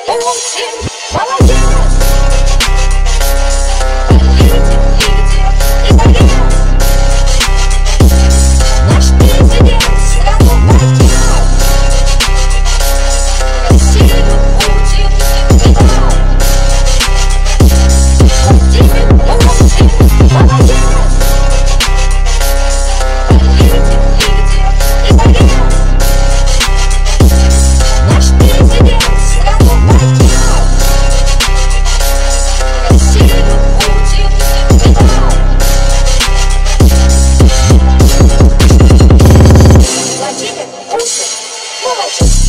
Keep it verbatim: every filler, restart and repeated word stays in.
Путин, молодец! Лидер, лидер и боец! Наш президент страну поднял, Россию Путин видал. Владимир Путин, молодец! Лидер, лидер и боец! Наш президент страну поднял, Россию Путин видал. Владимир Путин, молодец!